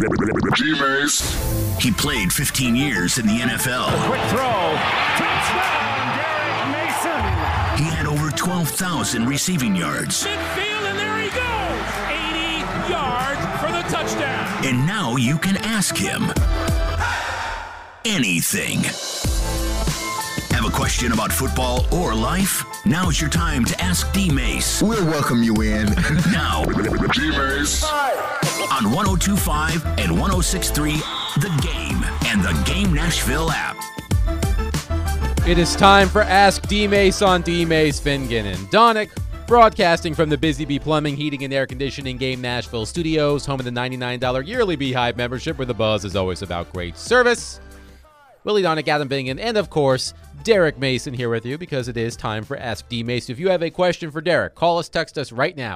G-Mace. He played 15 years in the NFL. Quick throw. Touchdown, Derek Mason. He had over 12,000 receiving yards. Midfield, and there he goes. 80 yards for the touchdown. And now you can ask him anything. Have a question about football or life? Now's your time to ask D-Mace. We'll welcome you in. Now, G-Mace. on 102.5 and 106.3, The Game and the Game Nashville app. It is time for Ask D-Mace on D-Mace. Fingan and Donick, broadcasting from the Busy Bee Plumbing, Heating, and Air Conditioning Game Nashville studios, home of the $99 yearly Beehive membership, where the buzz is always about great service. Willie Donick, Adam Bingen, and of course, Derek Mason here with you because it is time for Ask D-Mace. If you have a question for Derek, call us, text us right now,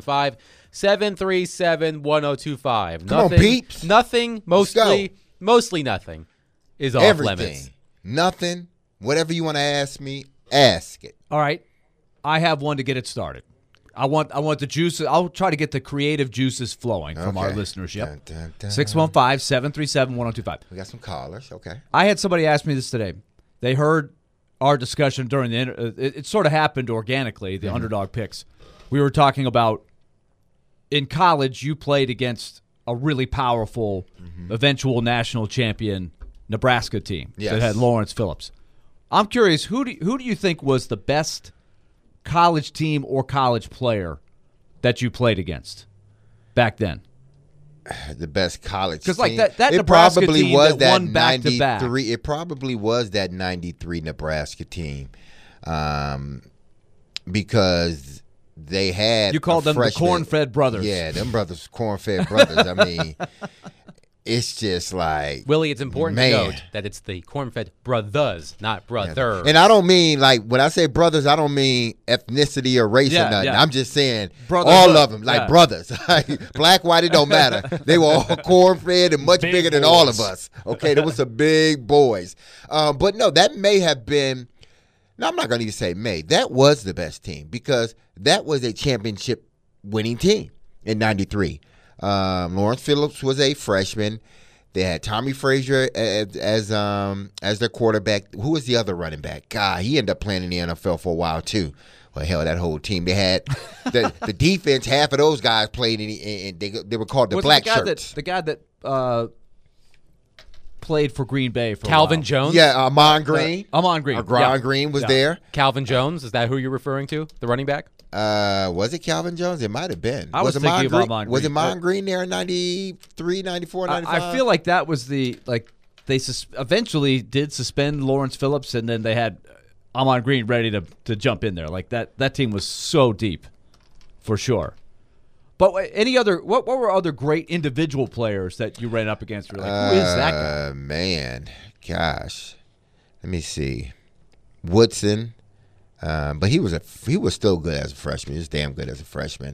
615-737-1025. Come on, peeps. Nothing, mostly nothing is off Everything. limits. Nothing. Whatever you want to ask me, ask it. All right. I have one to get it started. I want the juices. I'll try to get the creative juices flowing from our listenership. Dun, dun, dun. 615-737-1025. We got some callers. Okay. I had somebody ask me this today. They heard our discussion during the it sort of happened organically, the underdog picks. We were talking about in college you played against a really powerful eventual national champion Nebraska team that had Lawrence Phillips. I'm curious, who do you think was the best college team or college player that you played against back then? The best college because team. like that it Nebraska probably team was that won back to back. It probably was that 93 Nebraska team, because they had you called them the corn-fed brothers. Yeah, them brothers, corn-fed brothers. I mean, it's just like Willie, it's important to note that it's the corn-fed brothers, not brother. And I don't mean, like, when I say brothers, I don't mean ethnicity or race or nothing. I'm just saying all of them, like brothers. Black, white, it don't matter. They were all corn-fed and much bigger than all of us. Okay, there was some big boys. But no, that may have been, no, I'm not going to even say may. That was the best team because that was a championship winning team in 93. Lawrence Phillips was a freshman. They had Tommy Frazier as their quarterback. Who was the other running back? God, he ended up playing in the NFL for a while too. Well, hell, that whole team. They had the defense. Half of those guys played in they were called the Black Shirts. The guy that played for Green Bay for Calvin a while. Jones? Yeah, Ahman Green. Ahman Green. Green was there. Calvin Jones, is that who you're referring to? The running back? Was it Calvin Jones? It might have been. I was thinking of Ahman Green. Was it Ahman Green there in 93, 94, 95? I feel like that was they eventually did suspend Lawrence Phillips, and then they had Ahman Green ready to jump in there. Like that team was so deep, for sure. But what were other great individual players that you ran up against? You're like, who is that guy? Man, gosh, let me see. Woodson. But he was still good as a freshman. He was damn good as a freshman.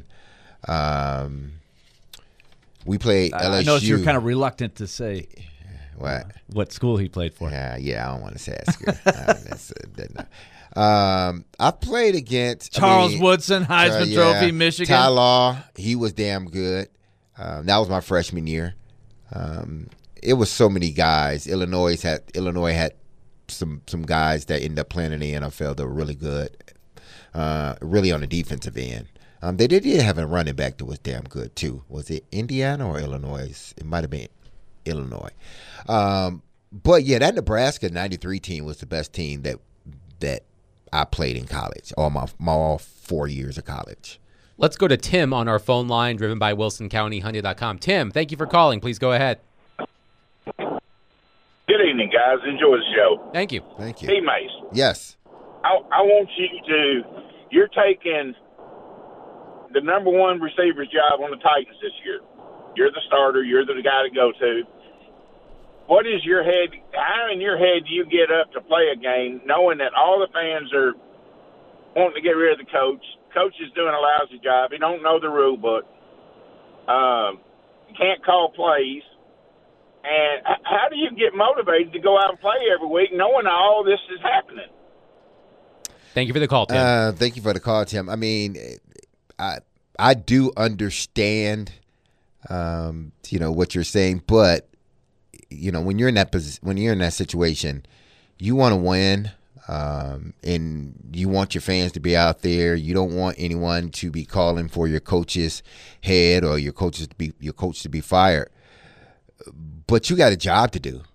We played LSU. I noticed you're kind of reluctant to say what school he played for. Yeah, I don't want to say that school. I played against Charles Woodson, Heisman Trophy, Michigan. Ty Law, he was damn good. That was my freshman year. It was so many guys. Illinois had some guys that ended up playing in the NFL that were really good, really on the defensive end. They did have a running back that was damn good too. Was it Indiana or Illinois? It might have been Illinois. But yeah, that Nebraska 93 team was the best team that I played in college, all 4 years of college. Let's go to Tim on our phone line, driven by WilsonCountyHonda.com. Tim, thank you for calling. Please go ahead. Good evening, guys. Enjoy the show. Thank you. Thank you. Hey, Mace. Yes. I want you you're taking the number one receiver's job on the Titans this year. You're the starter. You're the guy to go to. What is your head? How in your head do you get up to play a game knowing that all the fans are wanting to get rid of the coach? Coach is doing a lousy job. He don't know the rule book. Can't call plays. And how do you get motivated to go out and play every week knowing all this is happening? Thank you for the call, Tim. Thank you for the call, Tim. I mean, I do understand what you're saying, but when you're in that situation, you want to win, and you want your fans to be out there. You don't want anyone to be calling for your coach's head or your coach to be fired. But you got a job to do,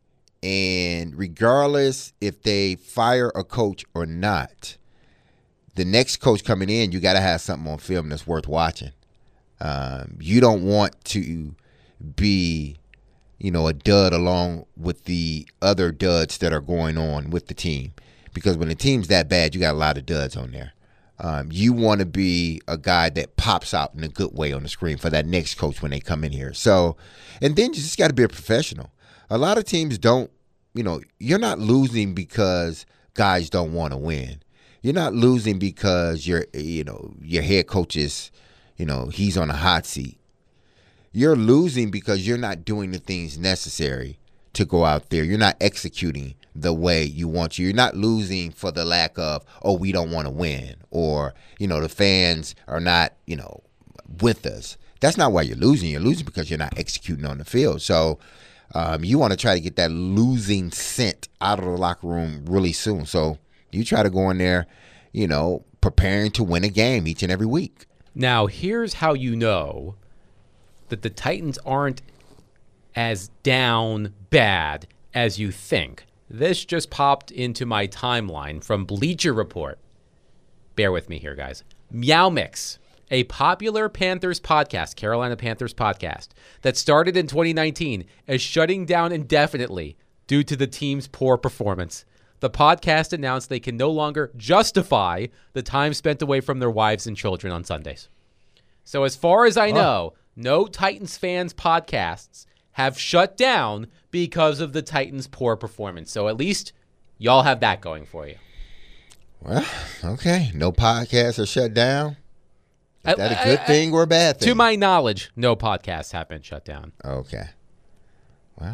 and regardless if they fire a coach or not, the next coach coming in, you got to have something on film that's worth watching. You don't want to be, a dud along with the other duds that are going on with the team, because when the team's that bad, you got a lot of duds on there. You want to be a guy that pops out in a good way on the screen for that next coach when they come in here. So, and then you just got to be a professional. A lot of teams don't, you're not losing because guys don't want to win. You're not losing because your head coach is, he's on a hot seat. You're losing because you're not doing the things necessary to go out there. You're not executing the way you want to. You're not losing for the lack of, we don't want to win, or, the fans are not, with us. That's not why you're losing. You're losing because you're not executing on the field. So you want to try to get that losing scent out of the locker room really soon. So you try to go in there, preparing to win a game each and every week. Now, here's how you know that the Titans aren't as down bad as you think. This just popped into my timeline from Bleacher Report. Bear with me here, guys. Meow Mix, a popular Panthers podcast, Carolina Panthers podcast, that started in 2019, is shutting down indefinitely due to the team's poor performance. The podcast announced they can no longer justify the time spent away from their wives and children on Sundays. So as far as I know, no Titans fans podcasts have shut down because of the Titans' poor performance. So at least y'all have that going for you. Well, okay. No podcasts are shut down. Is that a good thing or a bad thing? To my knowledge, no podcasts have been shut down. Okay. Well,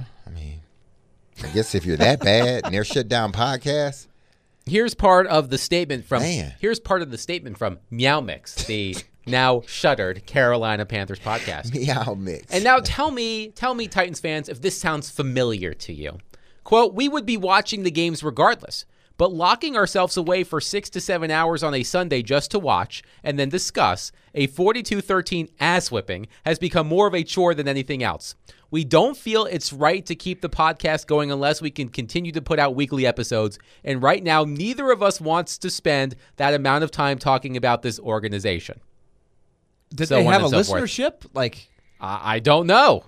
I guess if you're that bad and they're shut down podcasts. Here's part of the statement from Meow Mix, the now shuttered Carolina Panthers podcast. Meow Mix. And now tell me, Titans fans, if this sounds familiar to you. Quote, we would be watching the games regardless, but locking ourselves away for 6 to 7 hours on a Sunday just to watch and then discuss a 42-13 ass whipping has become more of a chore than anything else. We don't feel it's right to keep the podcast going unless we can continue to put out weekly episodes, and right now neither of us wants to spend that amount of time talking about this organization. Did they have a listenership? I don't know.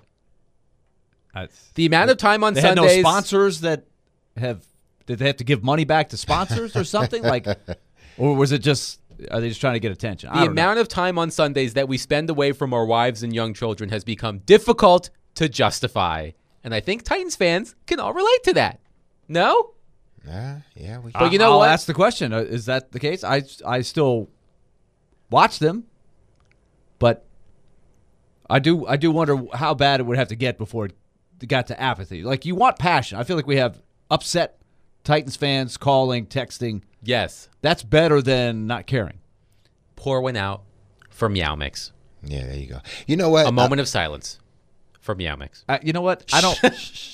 The amount of time on Sundays. They had no sponsors that have. Did they have to give money back to sponsors or something? Or was it just? Are they just trying to get attention? The amount of time on Sundays that we spend away from our wives and young children has become difficult to justify, and I think Titans fans can all relate to that. No? Yeah. But you know what? I'll ask the question: is that the case? I still watch them. But I do wonder how bad it would have to get before it got to apathy. You want passion. I feel like we have upset Titans fans calling, texting. Yes. That's better than not caring. Pour one out for Meow Mix. Yeah, there you go. You know what? A moment of silence for Meow Mix. You know what? I don't.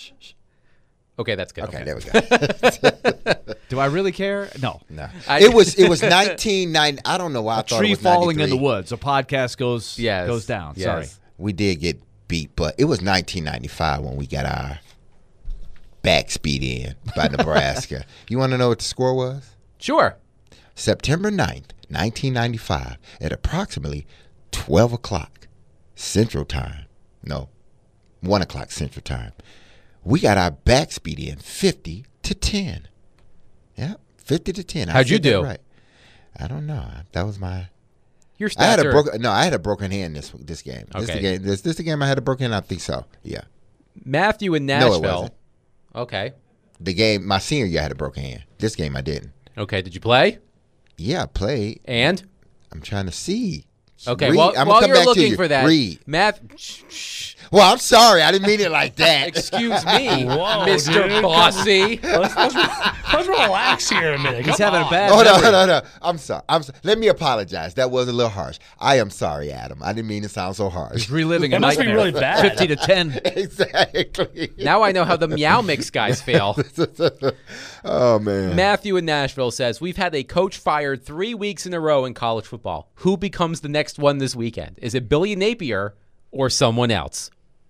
Okay, that's good. Okay, there we go. Do I really care? No. It was 1990. I don't know why I thought it was 93. Tree falling in the woods. A podcast goes down. Yes. Sorry. We did get beat, but it was 1995 when we got our back speed in by Nebraska. You want to know what the score was? Sure. September 9th, 1995, at approximately 12 o'clock Central Time. No, 1 o'clock Central Time. We got our back speed in 50-10. Yeah, 50-10. How'd you do? Right. I don't know. That was my. Your stats I had a broken hand this game. Okay. This the game I had a broken hand? I think so. Yeah. Matthew in Nashville. No, it wasn't. Okay. The game, my senior year, I had a broken hand. This game, I didn't. Okay. Did you play? Yeah, I played. And? I'm trying to see. Okay, Read. well, I'm while come you're back to looking you. for that, Read. Shh. Well, I'm sorry. I didn't mean it like that. Excuse me, Whoa, Mr. dude. Bossy. Let's relax here a minute. He's Come having on. a bad Hold on, memory. hold on. I'm sorry. Let me apologize. That was a little harsh. I am sorry, Adam. I didn't mean to sound so harsh. Reliving a That must be nightmare. really bad. 50 to 10. Exactly. Now I know how the Meow Mix guys feel. Oh, man. Matthew in Nashville says, we've had a coach fired 3 weeks in a row in college football. Who becomes the next one this weekend? Is it Billy Napier or someone else?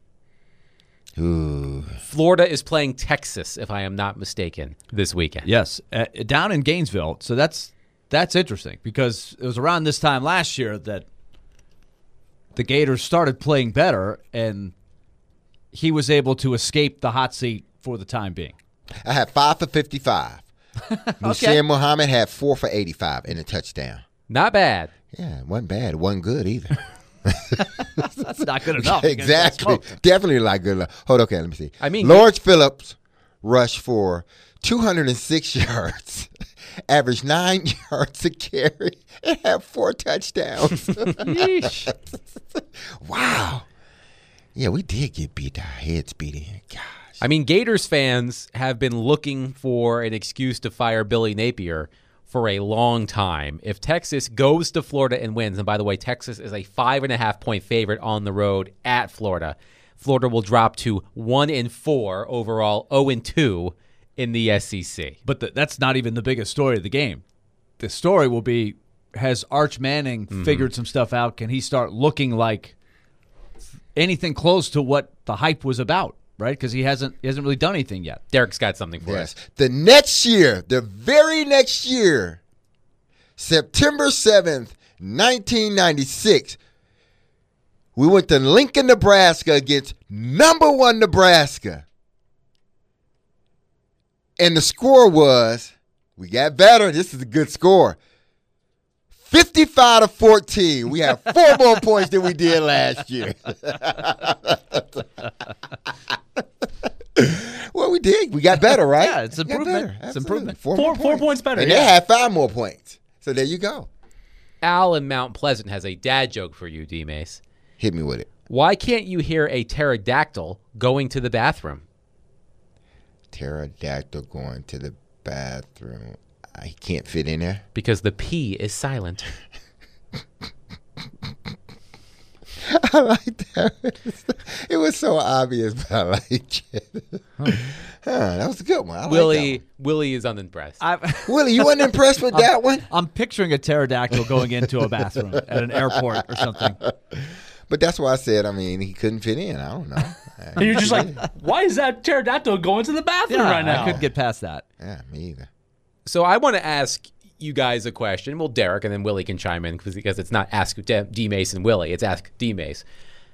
Ooh. Florida is playing Texas, if I am not mistaken, this weekend. Yes, down in Gainesville. So that's interesting because it was around this time last year that the Gators started playing better, and he was able to escape the hot seat for the time being. I had 5 for 55. Musain Muhammad had 4 for 85 and a touchdown. Not bad. Yeah, it wasn't bad. It wasn't good either. That's not good enough. Exactly. Definitely not good enough. Hold on, okay, let me see. I mean, Lawrence Phillips rushed for 206 yards, averaged 9 yards a carry, and had 4 touchdowns. Wow. Yeah, we did get beat. Our heads beat in. Gosh. I mean, Gators fans have been looking for an excuse to fire Billy Napier for a long time. If Texas goes to Florida and wins, and by the way, Texas is a 5.5-point favorite on the road at Florida, Florida will drop to 1-4 overall, 0-2 in the SEC. But that's not even the biggest story of the game. The story will be, has Arch Manning figured some stuff out? Can he start looking like anything close to what the hype was about? Right, because he hasn't really done anything yet. Derek's got something for us. The next year, the very next year, September 7th, 1996, we went to Lincoln, Nebraska against number 1 Nebraska. And the score was, we got better. This is a good score. 55-14. We have 4 more points than we did last year. Well, we did. We got better, right? Yeah, it's improvement. It's improvement. 4 points better. And yeah. they had 5 more points. So there you go. Al in Mount Pleasant has a dad joke for you, D-Mace. Hit me with it. Why can't you hear a pterodactyl going to the bathroom? Pterodactyl going to the bathroom. I can't fit in there. Because the P is silent. I like that. It was so obvious, but I like it. That was a good one. I like that Willie is unimpressed. one. Willie, you wasn't impressed with that one? I'm picturing a pterodactyl going into a bathroom at an airport or something. But that's why I said, he couldn't fit in. I don't know. And you're just like, why is that pterodactyl going to the bathroom right now? I couldn't get past that. Yeah, me either. So I want to ask you guys a question. Well, Derek, and then Willie can chime in because it's not Ask D-Mace and Willie. It's Ask D-Mace.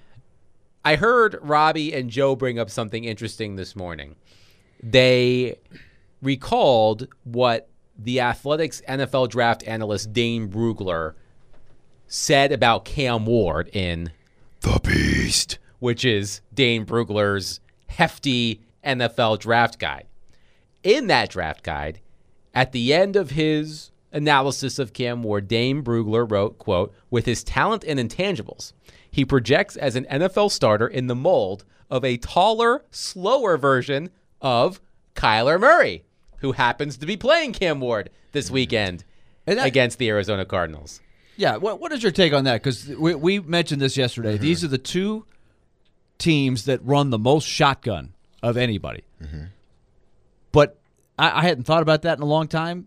I heard Robbie and Joe bring up something interesting this morning. They recalled what the Athletics NFL draft analyst Dane Brugler said about Cam Ward in The Beast, which is Dane Brugler's hefty NFL draft guide. In that draft guide, at the end of his analysis of Cam Ward, Dane Brugler wrote, quote, with his talent and intangibles, he projects as an NFL starter in the mold of a taller, slower version of Kyler Murray, who happens to be playing Cam Ward this weekend against the Arizona Cardinals. Yeah, what is your take on that? Because we mentioned this yesterday. Mm-hmm. These are the 2 teams that run the most shotgun of anybody. Mm-hmm. But I hadn't thought about that in a long time.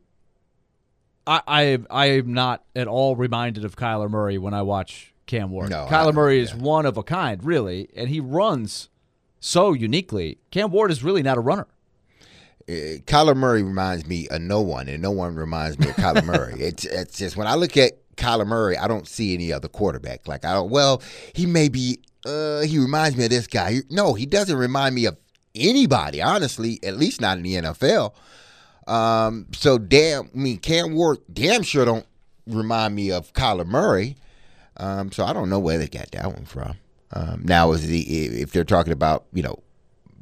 I am not at all reminded of Kyler Murray when I watch Cam Ward. No, Kyler Murray is one of a kind, really, and he runs so uniquely. Cam Ward is really not a runner. Kyler Murray reminds me of no one, and no one reminds me of Kyler Murray. It's just when I look at Kyler Murray, I don't see any other quarterback. Like he may be. He reminds me of this guy. No, he doesn't remind me of anybody. Honestly, at least not in the NFL. So Cam Ward damn sure don't remind me of Kyler Murray. So I don't know where they got that one from. Now, if they're talking about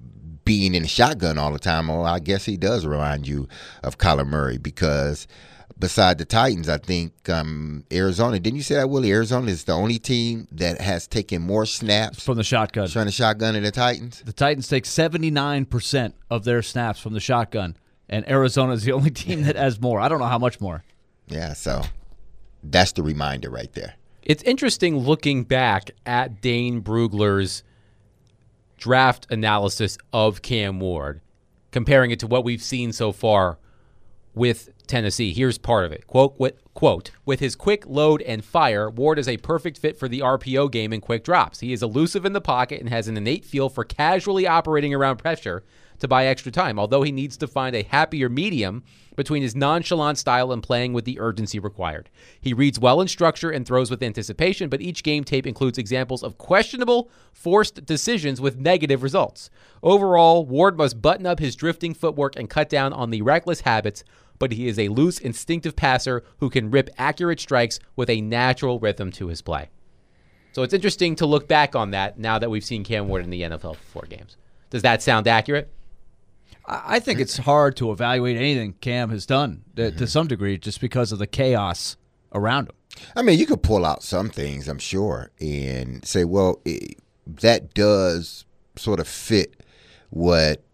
being in the shotgun all the time, I guess he does remind you of Kyler Murray because beside the Titans, I think Arizona. Didn't you say that, Willie? Arizona is the only team that has taken more snaps from the shotgun. Trying to shotgun than the Titans. The Titans take 79% of their snaps from the shotgun, and Arizona is the only team that has more. I don't know how much more. Yeah, so that's the reminder right there. It's interesting looking back at Dane Brugler's draft analysis of Cam Ward, comparing it to what we've seen so far with Tennessee. Here's part of it. Quote, with his quick load and fire, Ward is a perfect fit for the RPO game and quick drops. He is elusive in the pocket and has an innate feel for casually operating around pressure to buy extra time, although he needs to find a happier medium between his nonchalant style and playing with the urgency required. He reads well in structure and throws with anticipation, but each game tape includes examples of questionable, forced decisions with negative results. Overall, Ward must button up his drifting footwork and cut down on the reckless habits, but he is a loose, instinctive passer who can rip accurate strikes with a natural rhythm to his play. So it's interesting to look back on that now that we've seen Cam Ward in the NFL for 4 games. Does that sound accurate? I think it's hard to evaluate anything Cam has done to some degree just because of the chaos around him. I mean, you could pull out some things, I'm sure, and say, well, that does sort of fit what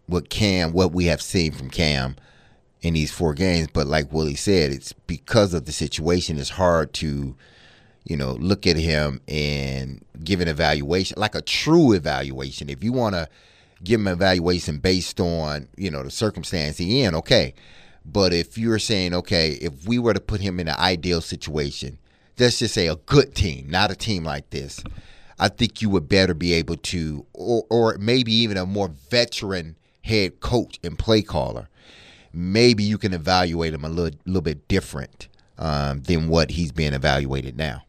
we have seen from Cam in these 4 games. But like Willie said, it's because of the situation. It's hard to, look at him and give an evaluation, like a true evaluation. If you want to give him an evaluation based on, the circumstance he in, okay. But if you're saying, okay, if we were to put him in an ideal situation, let's just say a good team, not a team like this, I think you would better be able to, or maybe even a more veteran head coach and play caller, maybe you can evaluate him a little bit different than what he's being evaluated now.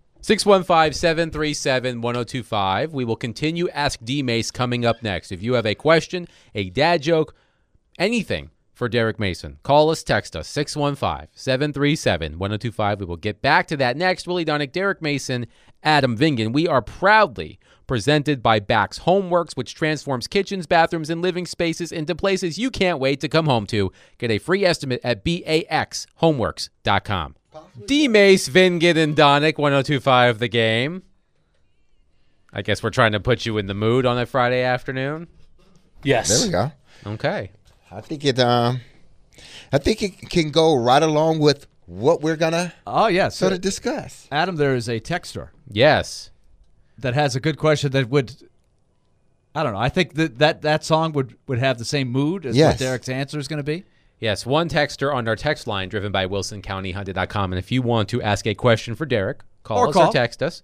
615-737-1025. We will continue Ask D-Mace coming up next. If you have a question, a dad joke, anything for Derek Mason, call us, text us, 615-737-1025. We will get back to that next. Willie Donick, Derek Mason, Adam Vingan. We are proudly presented by Bax Homeworks, which transforms kitchens, bathrooms, and living spaces into places you can't wait to come home to. Get a free estimate at baxhomeworks.com. D-Mace, Vingan, and Donick, 102.5 The Game. I guess we're trying to put you in the mood on a Friday afternoon. Yes. There we go. Okay. I think it can go right along with what we're gonna sort of discuss. Adam, there is a texter. Yes. That has a good question that would, I don't know, I think that song would have the same mood as what Derek's answer is going to be. Yes, one texter on our text line driven by WilsonCountyHonda.com. And if you want to ask a question for Derek, call us or text us,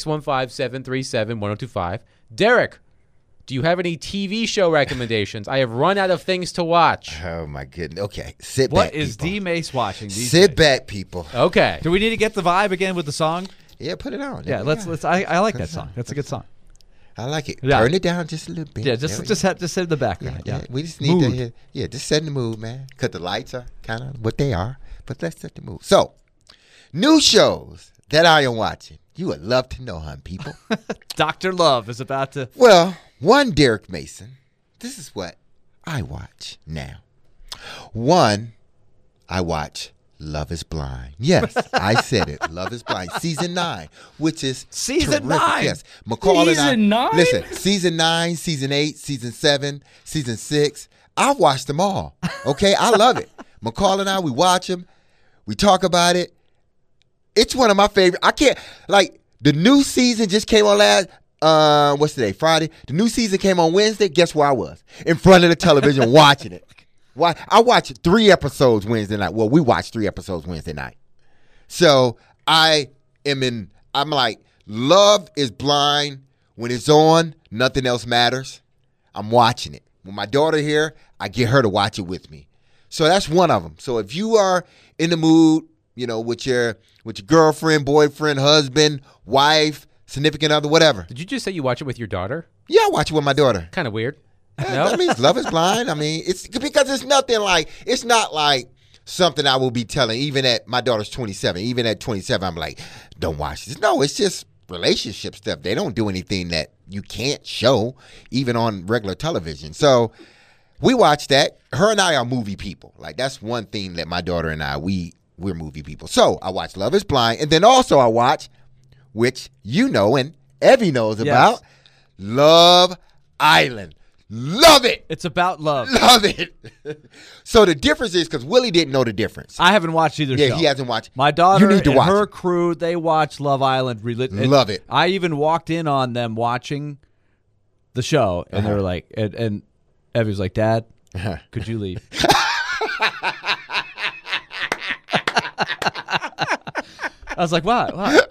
615-737-1025. Derek, do you have any TV show recommendations? I have run out of things to watch. Oh, my goodness. Okay, sit back, What is D-Mace watching these days? Sit back, people. Okay. Do we need to get the vibe again with the song? Yeah, put it on. Yeah, let's. I like that song. That's a good song. I like it. Yeah. Turn it down just a little bit. Yeah, just set in the background. Yeah. We just need to hear. Yeah, just set the mood, man. Because the lights are kind of what they are. But let's set the mood. So, new shows that I am watching. You would love to know, people. Dr. Love is about to. Well, one, Derek Mason. This is what I watch now. One, I watch Love is Blind. Yes, I said it. Love is Blind. Season 9, which is Season terrific. 9? Yes. McCall Season 9? Listen, Season 9, Season 8, Season 7, Season 6. I've watched them all. Okay? I love it. McCall and I, we watch them. We talk about it. It's one of my favorite. I can't, the new season just came on what's today? Friday. The new season came on Wednesday. Guess where I was? In front of the television watching it. I watched 3 episodes Wednesday night. Well, we watched 3 episodes Wednesday night. So I'm like, Love is Blind. When it's on, nothing else matters. I'm watching it. When my daughter here, I get her to watch it with me. So that's one of them. So if you are in the mood, with your girlfriend, boyfriend, husband, wife, significant other, whatever. Did you just say you watch it with your daughter? Yeah, I watch it with my daughter. Kind of weird. No? I mean, Love is Blind. I mean, it's because it's not like something I will be telling, even at my daughter's 27. Even at 27, I'm like, don't watch this. No, it's just relationship stuff. They don't do anything that you can't show, even on regular television. So we watch that. Her and I are movie people. Like, that's one thing that my daughter and I, we we're movie people. So I watch Love is Blind, and then also I watch, which you know and Evie knows about, Love Island. Love it. It's about love. Love it. So the difference is because Willie didn't know the difference. I haven't watched either show. Yeah, he hasn't watched. My daughter you need to and watch her it. crew, they watch Love Island. Love it. I even walked in on them watching the show, and they were like, and Evie was like, Dad, could you leave? I was like, what?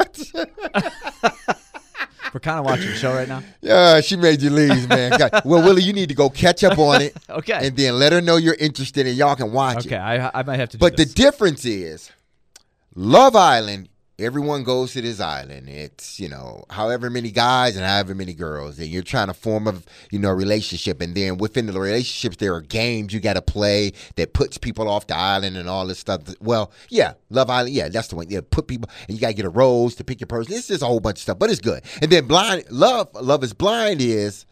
We're kind of watching the show right now. Yeah, she made you leave, man. Well, Willie, you need to go catch up on it. Okay. And then let her know you're interested and y'all can watch it. Okay, I might have to do But this. the difference is, Love Island, everyone goes to this island. It's, however many guys and however many girls. And you're trying to form a relationship. And then within the relationships, there are games you got to play that puts people off the island and all this stuff. Well, yeah, Love Island, yeah, that's the one. Yeah, put people, and you got to get a rose to pick your person. It's just a whole bunch of stuff, but it's good. And then Love is Blind is,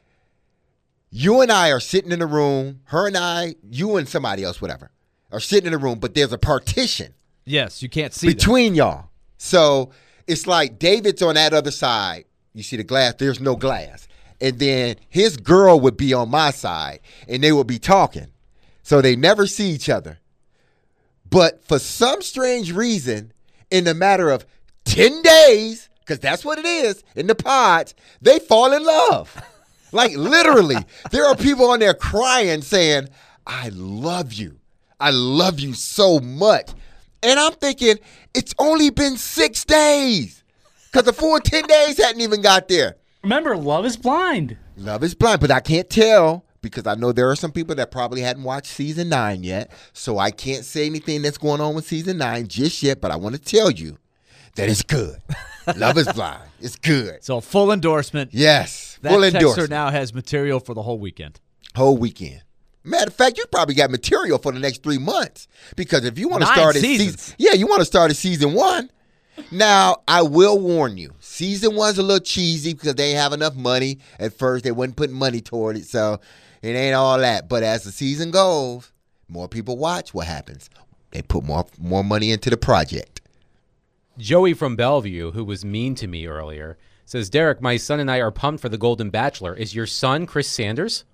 you and I are sitting in a room, her and I, you and somebody else, whatever, are sitting in a room, but there's a partition. Yes, you can't see between y'all. So it's like David's on that other side. You see the glass, there's no glass. And then his girl would be on my side, and they would be talking. So they never see each other. But for some strange reason, in a matter of 10 days, because that's what it is in the pods, they fall in love. Like literally, there are people on there crying saying, I love you. I love you so much. And I'm thinking, it's only been 6 days. Because the full 10 days hadn't even got there. Remember, Love is Blind. Love is Blind. But I can't tell because I know there are some people that probably hadn't watched season 9 yet. So I can't say anything that's going on with season 9 just yet. But I want to tell you that it's good. Love is Blind. It's good. So full endorsement. Yes. That Full texter endorsement. now has material for the whole weekend. Whole weekend. Matter of fact, you probably got material for the next 3 months because if you want to start at season 1. Now I will warn you, season 1's a little cheesy because they ain't have enough money at first. They wasn't putting money toward it, so it ain't all that. But as the season goes, more people watch. What happens? They put more money into the project. Joey from Bellevue, who was mean to me earlier, says, Derek, my son and I are pumped for The Golden Bachelor. Is your son Chris Sanders?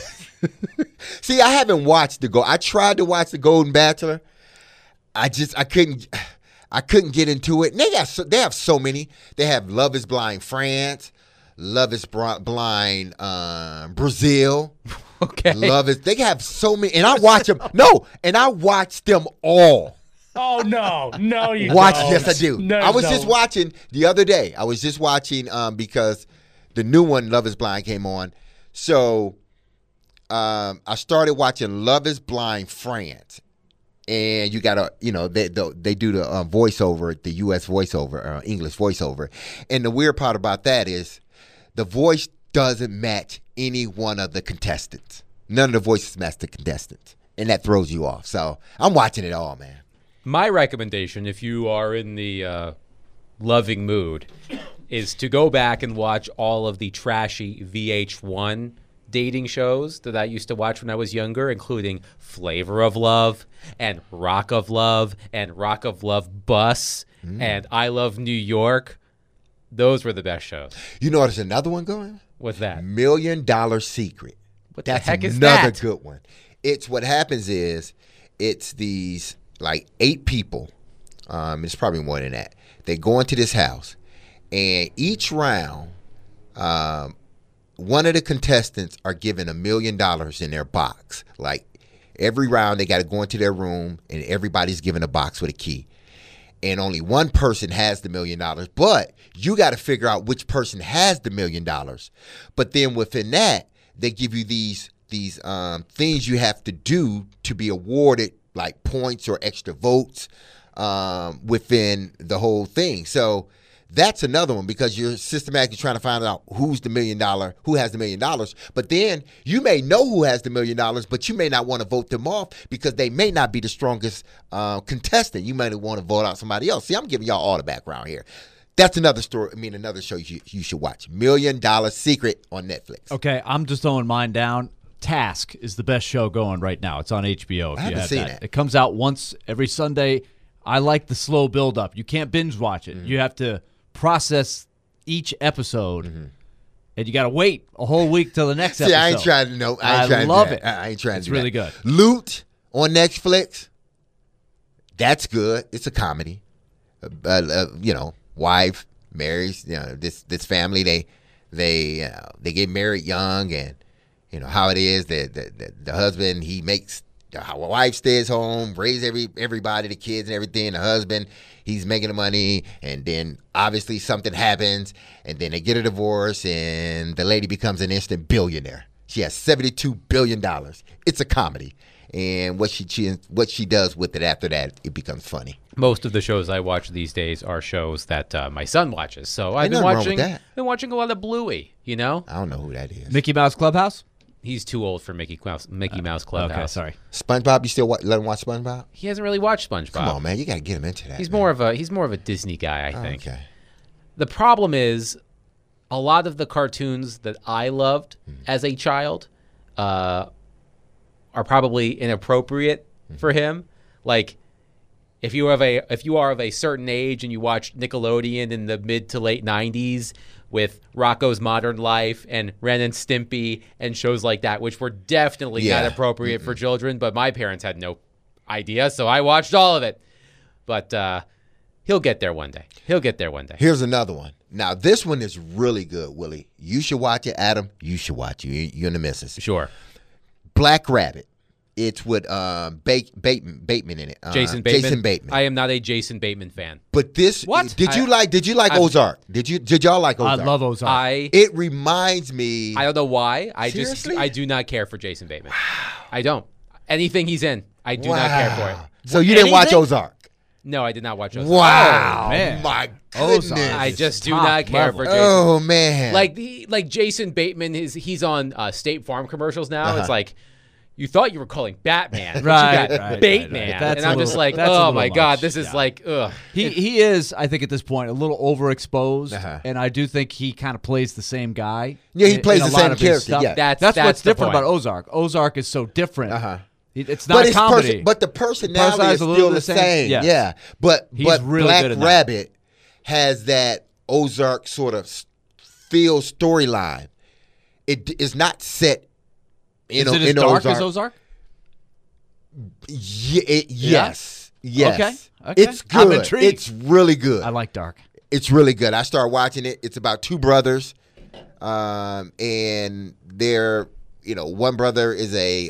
See, I haven't watched I tried to watch The Golden Bachelor. I couldn't get into it. And they have so many. They have Love is Blind France, Love is Blind Brazil. Okay. They have so many, and I watch them. No, and I watch them all. Oh no, you watch. don't. Yes, I do. No, I was just watching the other day. I was just watching because the new one, Love is Blind, came on. So I started watching Love is Blind France, and you gotta, they do the voiceover, the U.S. voiceover, English voiceover, and the weird part about that is the voice doesn't match any one of the contestants. None of the voices match the contestants, and that throws you off. So I'm watching it all, man. My recommendation, if you are in the loving mood, is to go back and watch all of the trashy VH1 dating shows that I used to watch when I was younger, including Flavor of Love and Rock of Love and Rock of Love Bus and I Love New York. Those were the best shows. You know there's another one going? What's that? $1 Million Secret. What the heck is another that? good one. It's what happens is it's these like 8 people. It's probably more than that. They go into this house, and each round, one of the contestants are given $1 million in their box. Like every round, they got to go into their room, and everybody's given a box with a key. And only one person has the $1 million, but you got to figure out which person has the $1 million. But then within that, they give you these things you have to do to be awarded, like points or extra votes within the whole thing. So that's another one because you're systematically trying to find out who has the $1 million. But then you may know who has the $1 million, but you may not want to vote them off because they may not be the strongest contestant. You may want to vote out somebody else. See, I'm giving y'all all the background here. That's another story. Another show you should watch. $1 Million Secret on Netflix. Okay, I'm just throwing mine down. Task is the best show going right now. It's on HBO. I haven't seen it. It comes out once every Sunday I like the slow build up. You can't binge watch it. You have to process each episode, and you got to wait a whole week till the next episode. I ain't trying to know. I love it. I ain't trying it's to do really that. good. Loot on Netflix. That's good. It's a comedy. Wife marries. This family. They get married young, and how it is that the husband, he makes the wife stays home, raise everybody, the kids and everything. The husband, he's making the money, and then obviously something happens, and then they get a divorce, and the lady becomes an instant billionaire. She has $72 billion. It's a comedy, and what she does with it after that, it becomes funny. Most of the shows I watch these days are shows that my son watches. So I've Ain't been nothing wrong with been watching a lot of Bluey. I don't know who that is. Mickey Mouse Clubhouse? He's too old for Mickey Mouse Clubhouse. Okay, sorry. SpongeBob, you still let him watch SpongeBob? He hasn't really watched SpongeBob. Come on, man, you got to get him into that. He's more of a Disney guy, I think. Okay. The problem is, a lot of the cartoons that I loved as a child are probably inappropriate for him. Like, if you are of a certain age and you watch Nickelodeon in the mid to late 90s with Rocko's Modern Life and Ren and Stimpy and shows like that, which were definitely not appropriate for children, but my parents had no idea, so I watched all of it. But he'll get there one day. Here's another one. Now, this one is really good, Willie. You should watch it, Adam. You should watch it. You and the missus. Sure. Black Rabbit. It's with Bateman in it. Jason Bateman. Jason Bateman. I am not a Jason Bateman fan. But this, What? Did you like Ozark? Did y'all like Ozark? I love Ozark. It reminds me. I don't know why. Seriously? I do not care for Jason Bateman. I don't. Anything he's in, I do not care for it. So you didn't watch Ozark? No, I did not watch Ozark. Wow, man. My goodness. Ozark. I just do Top not care level. for Jason. Oh man. Like Jason Bateman he's on State Farm commercials now. It's like, you thought you were calling Batman, but Right, you got right, Bateman. right. That's And a I'm just little- like, that's a oh little my much. God, this is Yeah. like, ugh. He is, I think, at this point, a little overexposed, Uh-huh. and I do think he kind of plays the same guy. Yeah, he plays in a the lot same of his character, stuff. yeah. That's That's what's the different point. about Ozark. Ozark is so different. Uh-huh. It's not a comedy. But the personality is Personality's a little still the the same. same. Yes. Yeah. But He's really Black good in that. Rabbit has that Ozark sort of feel storyline. It is not set Is it as dark as Ozark? Yes. Yes. Okay. It's I'm good. intrigued. It's really good. I like dark. It's really good. I started watching it. It's about two brothers, and they're one brother is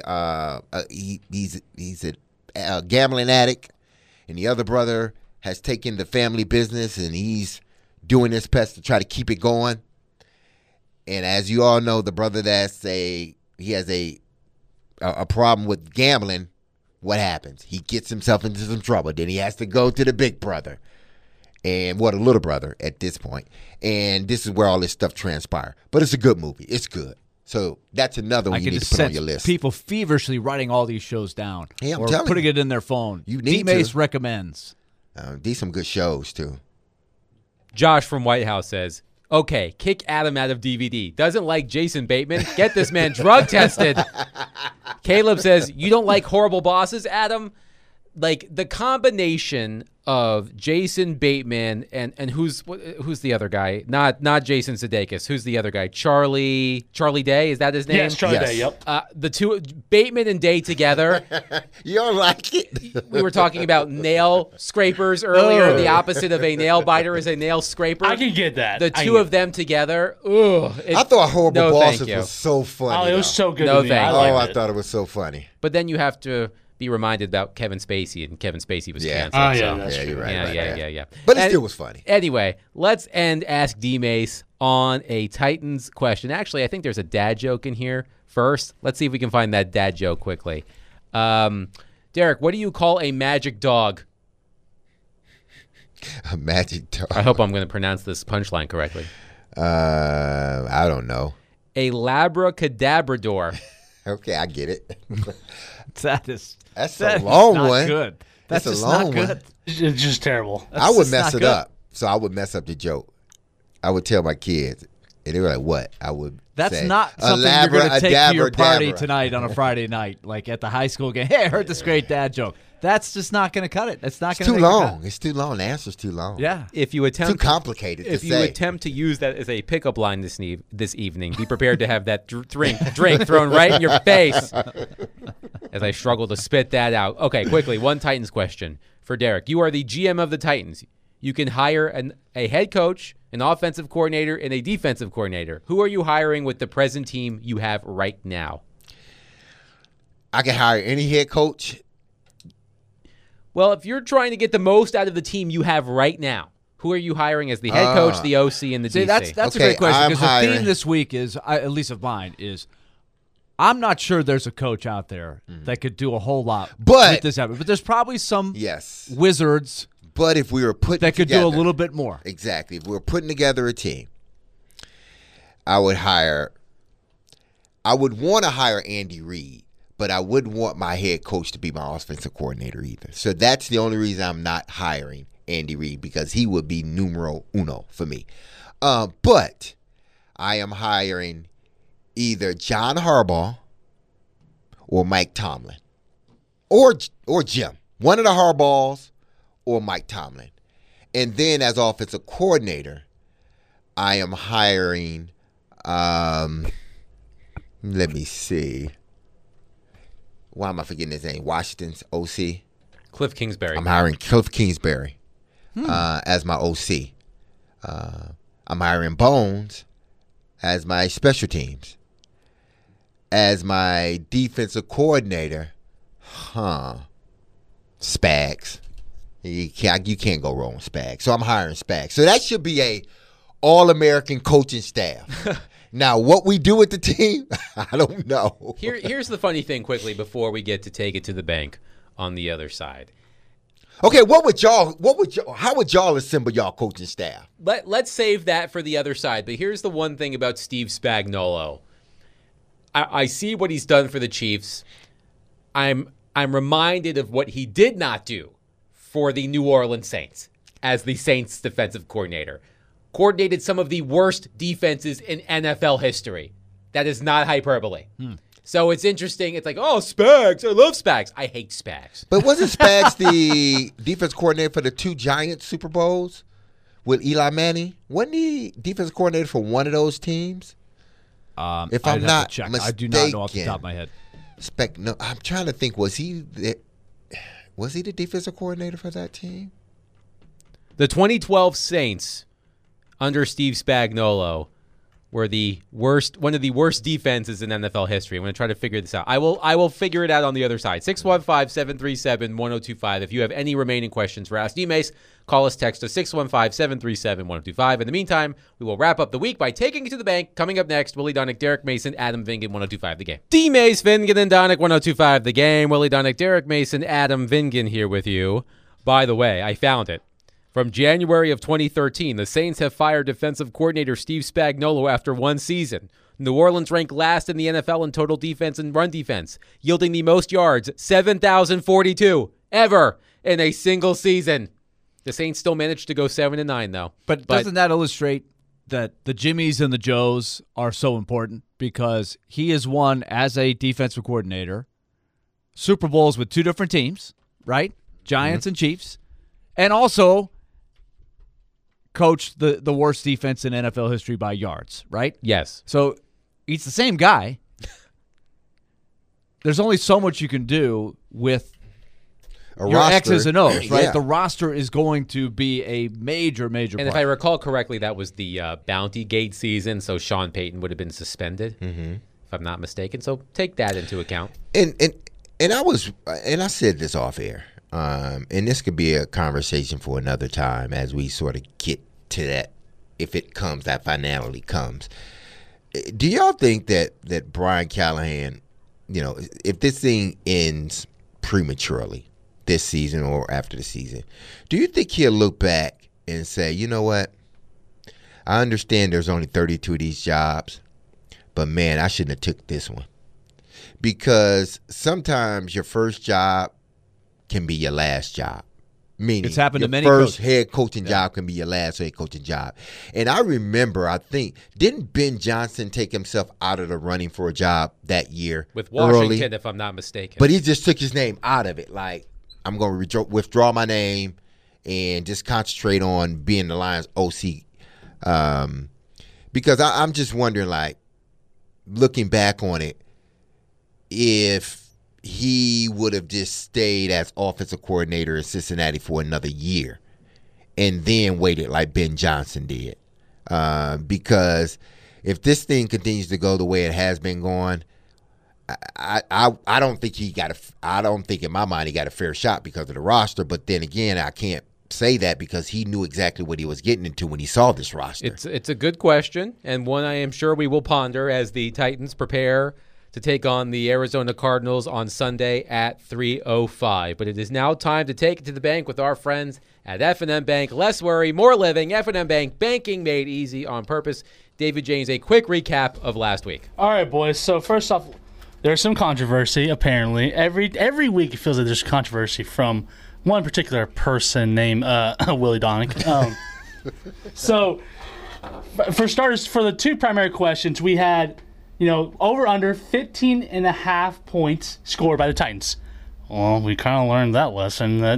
he's a gambling addict, and the other brother has taken the family business, and he's doing his best to try to keep it going. And as you all know, the brother he has a problem with gambling. What happens? He gets himself into some trouble. Then he has to go to the big brother. And the little brother at this point. And this is where all this stuff transpires. But it's a good movie. It's good. So that's another one you need to put on your list. People feverishly writing all these shows down Yeah, I'm or telling putting you. it in their phone. You need D-Mace to. recommends. These some good shows, too. Josh from White House says, okay, kick Adam out of DVD. Doesn't like Jason Bateman? Get this man drug tested. Caleb says, you don't like horrible bosses, Adam? Like, the combination of Jason Bateman and who's the other guy? Not Jason Sudeikis. Who's the other guy? Charlie Day? Is that his name? Yes, Charlie Yes. Day, yep. The two, Bateman and Day together. You don't like it? We were talking about nail scrapers earlier. The opposite of a nail biter is a nail scraper. I can get that. The two of them together. Ugh. I thought Horrible no, thank Bosses you. was so funny. Oh, it was though. so good. No to me. thank I you. liked I it. thought it was so funny. But then you have to be reminded about Kevin Spacey, and Kevin Spacey was Yeah. canceled. Oh, yeah, so. that's Yeah, true. you're right. Yeah. But it And- still was funny. Anyway, let's end Ask D-Mace on a Titans question. Actually, I think there's a dad joke in here first. Let's see if we can find that dad joke quickly. Derek, what do you call a magic dog? A magic dog. I hope I'm going to pronounce this punchline correctly. I don't know. A labracadabrador. Okay, I get it. That's a long not one. good. That's That's a just long not good. one. It's just terrible. I would just mess not it good. up. So I would mess up the joke. I would tell my kids, and they were like, "What?" I would. That's say, not something you're going to take to your party "Alabra-cadabra." tonight on a Friday night, like at the high school game. Hey, I heard this great dad joke. That's just not going to cut it. It's not going to to too long. It's too long. The answer's too long. Yeah. If you attempt too complicated. If to you say. attempt to use that as a pickup line this evening, be prepared to have that drink thrown right in your face. As I struggle to spit that out. Okay, quickly, one Titans question for Derek. You are the GM of the Titans. You can hire a head coach, an offensive coordinator, and a defensive coordinator. Who are you hiring with the present team you have right now? I can hire any head coach. Well, if you're trying to get the most out of the team you have right now, who are you hiring as the head coach, the OC, and the DC? That's okay, a great question, because the hiring. theme this week is, at least of mine, is I'm not sure there's a coach out there that could do a whole lot with this effort. But there's probably some wizards But if we were putting that could together, do a little bit more. Exactly. If we were putting together a team, I would want to hire Andy Reid, but I wouldn't want my head coach to be my offensive coordinator either. So that's the only reason I'm not hiring Andy Reid, because he would be numero uno for me. But I am hiring either John Harbaugh or Mike Tomlin or Jim. One of the Harbaughs or Mike Tomlin. And then as offensive coordinator, I am hiring, let me see. Why am I forgetting his name? Washington's OC? Cliff Kingsbury. I'm hiring Cliff Kingsbury as my OC. I'm hiring Bones as my special teams. As my defensive coordinator, Spags. You can't go wrong with Spags. So I'm hiring Spags. So that should be a all-American coaching staff. Now, what we do with the team, I don't know. Here's the funny thing quickly before we get to take it to the bank on the other side. Okay, how would y'all assemble y'all coaching staff? Let's save that for the other side. But here's the one thing about Steve Spagnuolo. I see what he's done for the Chiefs. I'm reminded of what he did not do for the New Orleans Saints as the Saints defensive coordinator. Coordinated some of the worst defenses in NFL history. That is not hyperbole. So it's interesting. It's like, oh, Spags. I love Spags. I hate Spags. But wasn't Spags the defense coordinator for the 2 Giants Super Bowls with Eli Manning? Wasn't he defense coordinator for one of those teams? If I'm not mistaken. I do not know off the top of my head. No, I'm trying to think. Was he the defensive coordinator for that team? The 2012 Saints under Steve Spagnuolo were one of the worst defenses in NFL history. I'm going to try to figure this out. I will figure it out on the other side. 615-737-1025. If you have any remaining questions for Ask D-Mace, call us, text us 615-737-1025. In the meantime, we will wrap up the week by taking it to the bank. Coming up next, Willie Donick, Derek Mason, Adam Vingan, 102.5 The Game. D-Mace, Vingan, and Donick, 102.5 The Game. Willie Donick, Derek Mason, Adam Vingan here with you. By the way, I found it. From January of 2013, the Saints have fired defensive coordinator Steve Spagnuolo after one season. New Orleans ranked last in the NFL in total defense and run defense, yielding the most yards, 7,042, ever in a single season. The Saints still managed to go 7-9, though. But doesn't that illustrate that the Jimmies and the Joes are so important? Because he has won, as a defensive coordinator, Super Bowls with 2 different teams, right? Giants and Chiefs. And also coached the worst defense in NFL history by yards, right? Yes. So he's the same guy. There's only so much you can do with your roster. X's and O's, right? Yeah. The roster is going to be a major part. And if I recall correctly, that was the Bounty Gate season, so Sean Payton would have been suspended, if I'm not mistaken. So take that into account. And I said this off air. And this could be a conversation for another time as we sort of get to that, if it comes, that finality comes. Do y'all think that Brian Callahan, if this thing ends prematurely this season or after the season, do you think he'll look back and say, you know what, I understand there's only 32 of these jobs, but man, I shouldn't have took this one? Because sometimes your first job can be your last job. Meaning it's happened to many your first coaches. head coaching job can be your last head coaching job. And I remember, didn't Ben Johnson take himself out of the running for a job that year? With Washington, early? if I'm not mistaken. But he just took his name out of it. Like, I'm going to withdraw my name and just concentrate on being the Lions OC. Because I'm just wondering, like, looking back on it, if he would have just stayed as offensive coordinator in Cincinnati for another year and then waited like Ben Johnson did. Because if this thing continues to go the way it has been going, I don't think I don't think in my mind he got a fair shot because of the roster. But then again, I can't say that because he knew exactly what he was getting into when he saw this roster. It's a good question, and one I am sure we will ponder as the Titans prepare to take on the Arizona Cardinals on Sunday at 3:05. But it is now time to take it to the bank with our friends at F&M Bank. Less worry, more living. F&M Bank, banking made easy on purpose. David James, a quick recap of last week. All right, boys. So first off, there's some controversy, apparently. Every week it feels like there's controversy from one particular person named Willie Donick. So, for starters, for the two primary questions, we had, over under 15.5 points scored by the Titans. Well, we kind of learned that lesson that,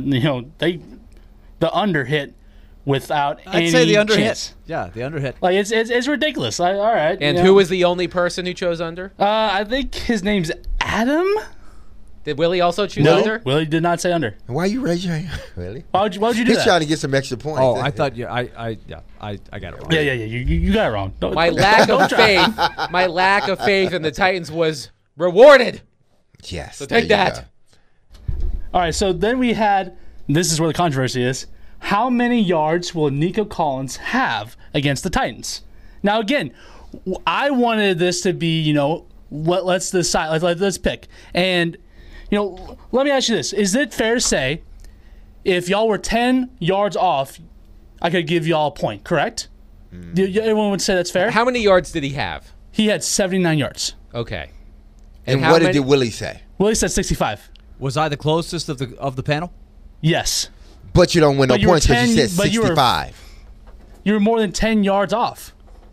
the under hit without any I'd say the under chance. hit. Yeah, the under hit. Like, it's ridiculous. All right. And who was the only person who chose under? I think his name's Adam. Did Willie also choose under? Willie did not say under. Why you raise your hand? Really? Why would you do He's that? trying to get some extra points. Oh, I thought I got it wrong. Yeah. You got it wrong. My lack of faith in the Titans was rewarded. Yes. So take that. All right, so then we had, this is where the controversy is, how many yards will Nico Collins have against the Titans? Now, again, I wanted this to be, let's decide, let's pick. And, let me ask you this. Is it fair to say if y'all were 10 yards off, I could give y'all a point, correct? Everyone would say that's fair? How many yards did he have? He had 79 yards. Okay. And what did Willie say? Willie said 65. Was I the closest of the panel? Yes. But you don't win no points because you said 65. You were more than 10 yards off.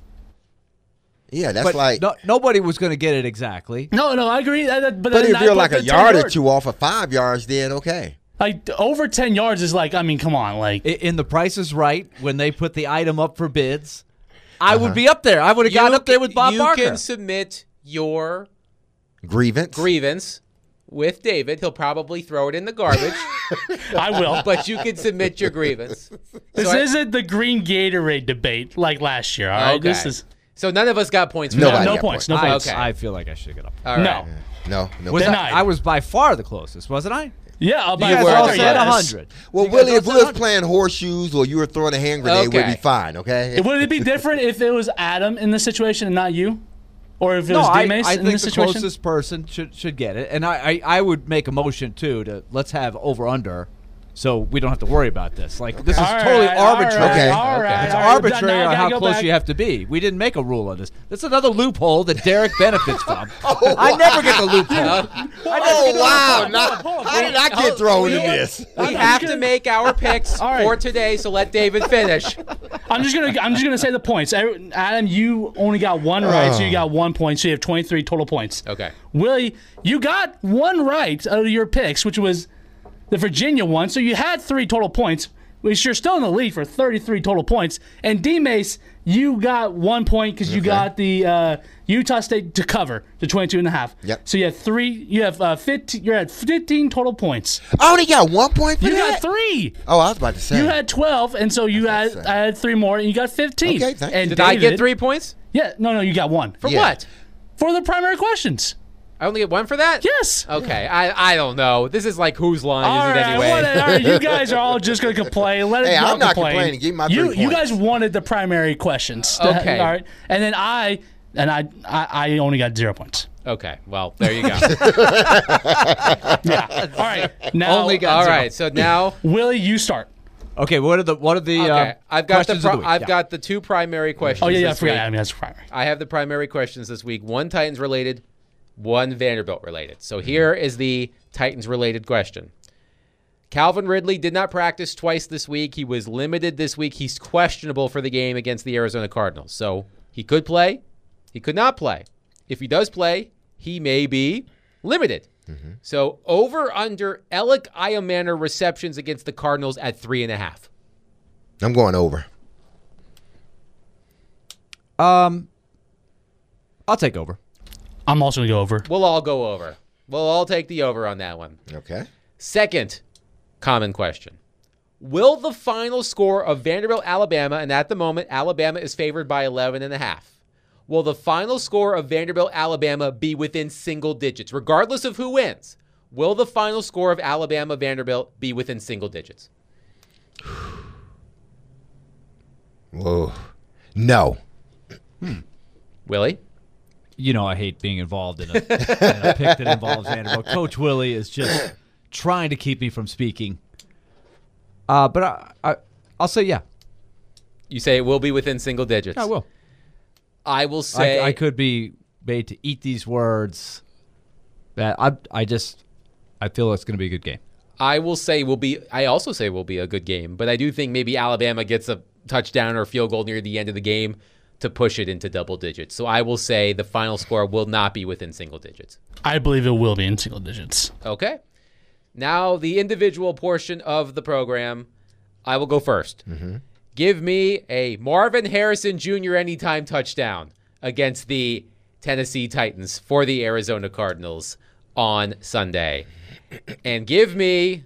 Yeah, that's nobody was going to get it exactly. No, I agree. But if you're like a yard or two off of 5 yards, then okay. Like, over 10 yards is like, come on. Like, in The Price is Right, when they put the item up for bids, I would be up there. I would have gotten up there with Bob Barker. You can submit your grievance with David. He'll probably throw it in the garbage. I will. But you can submit your grievance. This isn't the green Gatorade debate like last year, all right? Okay. This is... So none of us got points for no that? No points. Okay. I feel like I should get up. All right. No. I was by far the closest, wasn't I? Yeah, by you guys far. all said 100. Well, Willie, if we was playing horseshoes or you were throwing a hand grenade, we'd be fine, okay? Would it be different if it was Adam in this situation and not you? Or if it was D-Mace in this situation? I think the closest person should get it. And I would make a motion, too, to let's have over-under so we don't have to worry about this. Like, this is totally arbitrary. It's arbitrary on how close you have to be. We didn't make a rule on this. That's another loophole that Derek benefits from. I never get the loophole. Wow. How did I get thrown in this? We have to make our picks for today, so let David finish. I'm just gonna say the points. Adam, you only got one right, so you got 1 point, so you have 23 total points. Okay. Willie, you got one right out of your picks, which was the Virginia one, so you had 3 total points, which you're still in the lead for 33 total points. And D-Mace, you got 1 point because you got the Utah State to cover the 22.5. Yep. So you have 3. You have 15. You're at 15 total points. I only got 1 point for you that? You got 3. Oh, I was about to say. You had 12, and so you had 3 more, and you got 15. Okay, thanks. And Did I get 3 points? Yeah. No, you got 1. For what? For the primary questions. I only get 1 for that? Yes. Okay. I don't know. This is like whose line is it anyway? All right, you guys are all just going to complain. I'm not complaining. Give me my 3 points. You guys wanted the primary questions. Okay. All right. And then I only got 0 points. Okay. Well, there you go. Yeah. All right. Now only got 0. So now Willie, you start. Okay, what are the okay. I've got questions of the week? I've got the 2 primary questions. Oh yeah, I this forgot. week. I mean, that's primary. I have the primary questions this week. 1 Titans related, 1 Vanderbilt related. So here is the Titans related question. Calvin Ridley did not practice twice this week. He was limited this week. He's questionable for the game against the Arizona Cardinals. So he could play. He could not play. If he does play, he may be limited. So over under Alec Iomanner receptions against the Cardinals at 3.5. I'm going over. I'll take over. I'm also going to go over. We'll all go over. We'll all take the over on that one. Okay. Second common question. Will the final score of Vanderbilt-Alabama, and at the moment, Alabama is favored by 11.5, will the final score of Vanderbilt-Alabama be within single digits, regardless of who wins? Will the final score of Alabama-Vanderbilt be within single digits? Whoa. No. Willie? You know I hate being involved in a pick that involves Vanderbilt. Coach Willie is just trying to keep me from speaking. But I'll say yeah. You say it will be within single digits. I will. I will say I could be made to eat these words. That I feel it's going to be a good game. I also say it will be a good game, but I do think maybe Alabama gets a touchdown or a field goal near the end of the game to push it into double digits. So I will say the final score will not be within single digits. I believe it will be in single digits. Okay. Now the individual portion of the program, I will go first. Give me a Marvin Harrison Jr. anytime touchdown against the Tennessee Titans for the Arizona Cardinals on Sunday. And give me,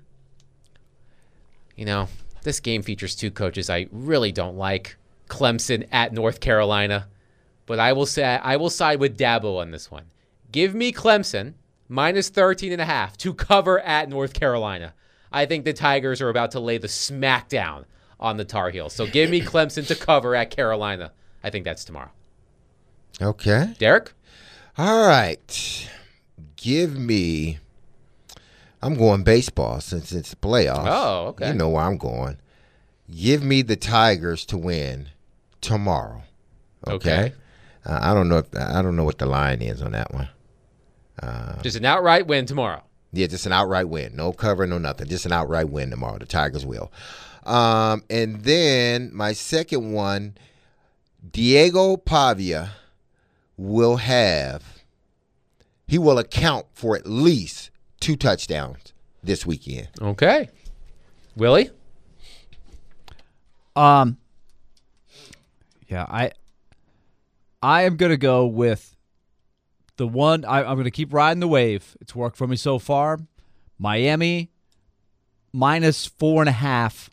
this game features two coaches I really don't like. Clemson at North Carolina. But I will side with Dabo on this one. Give me Clemson minus 13.5 to cover at North Carolina. I think the Tigers are about to lay the smackdown on the Tar Heels. So give me Clemson to cover at Carolina. I think that's tomorrow. Okay. Derek? All right. I'm going baseball since it's playoffs. Oh, okay. You know where I'm going. Give me the Tigers to win tomorrow. Okay. I don't know what the line is on that one. Just an outright win tomorrow. Yeah, just an outright win. No cover, no nothing. Just an outright win tomorrow. The Tigers will. And then my second one, Diego Pavia will account for at least 2 touchdowns this weekend. Okay. Willie? Yeah, I am going to go with the one. I'm going to keep riding the wave. It's worked for me so far. Miami minus 4.5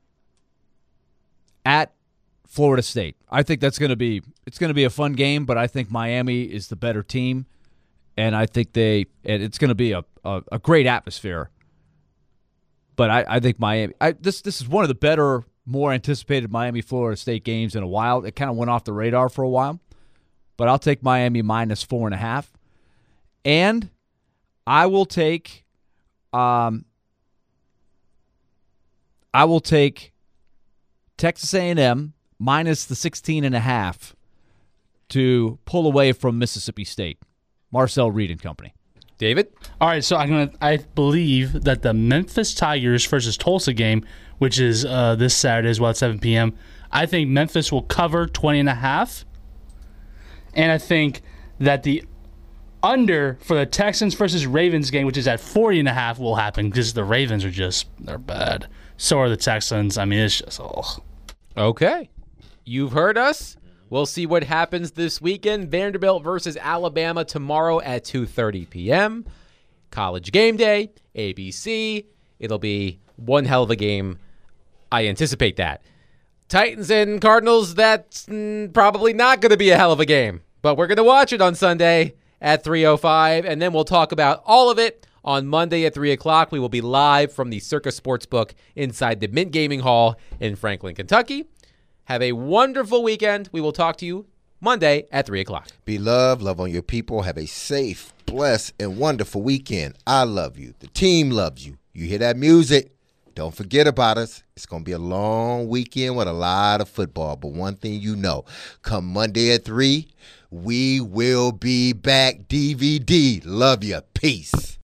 at Florida State. I think it's going to be a fun game, but I think Miami is the better team, and I think it's going to be a great atmosphere. But I think Miami. This is one of the better, more anticipated Miami-Florida State games in a while. It kind of went off the radar for a while. But I'll take Miami minus 4.5. And I will take Texas A&M minus the 16.5 to pull away from Mississippi State. Marcel Reed and company. David? All right, so I believe that the Memphis Tigers versus Tulsa game, which is this Saturday as well at 7 p.m., I think Memphis will cover 20.5. And I think that the under for the Texans versus Ravens game, which is at 40.5, will happen because the Ravens they're bad. So are the Texans. I mean, it's just, Okay. You've heard us. We'll see what happens this weekend. Vanderbilt versus Alabama tomorrow at 2:30 p.m. College game day, ABC. It'll be one hell of a game. I anticipate that. Titans and Cardinals, that's probably not going to be a hell of a game. But we're going to watch it on Sunday at 3:05, and then we'll talk about all of it on Monday at 3 o'clock. We will be live from the Circus Sportsbook inside the Mint Gaming Hall in Franklin, Kentucky. Have a wonderful weekend. We will talk to you Monday at 3 o'clock. Be loved, love on your people. Have a safe, blessed, and wonderful weekend. I love you. The team loves you. You hear that music? Don't forget about us. It's going to be a long weekend with a lot of football. But one thing you know, come Monday at 3, we will be back. DVD. Love you. Peace.